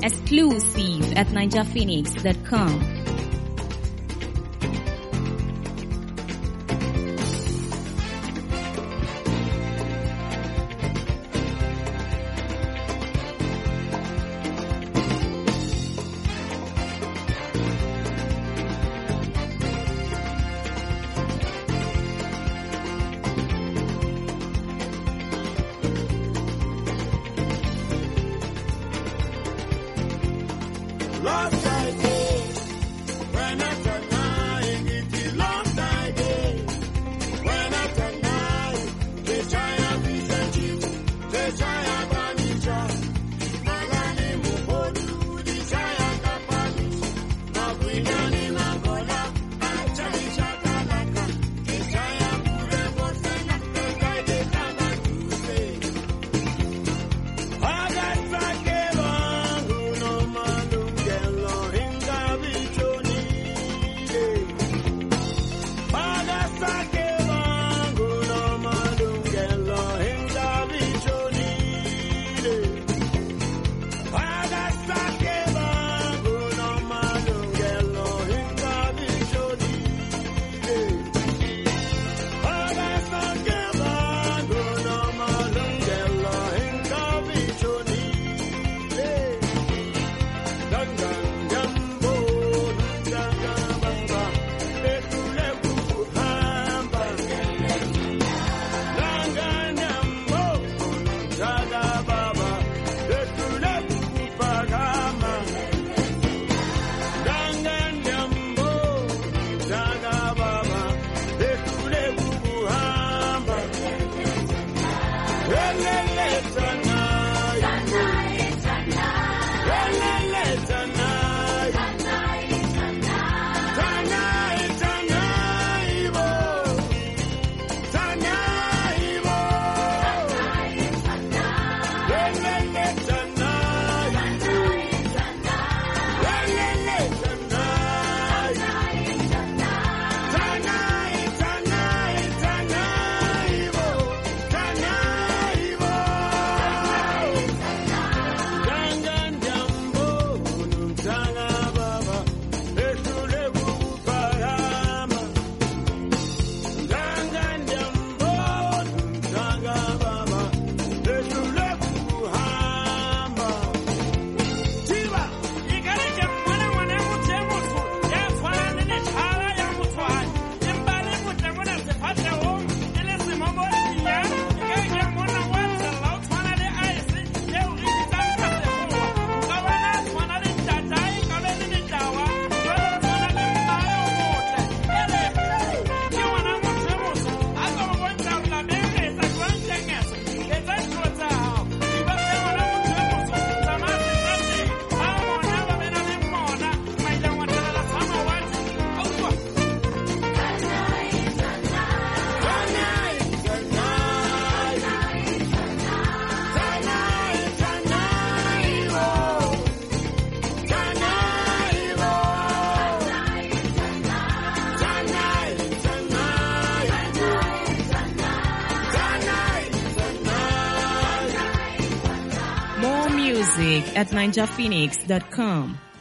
Exclusive at ninjaphoenix.com. Lost idea, when I turn nine, it's lost idea. When I turn nine, they try and present you, they try and banish you. Malani muhodu, they try and kapanish. Mabunyani magola, achali shakalaka. They try and pure bosena, they guide the kanakuse. More music at ninjaphoenix.com.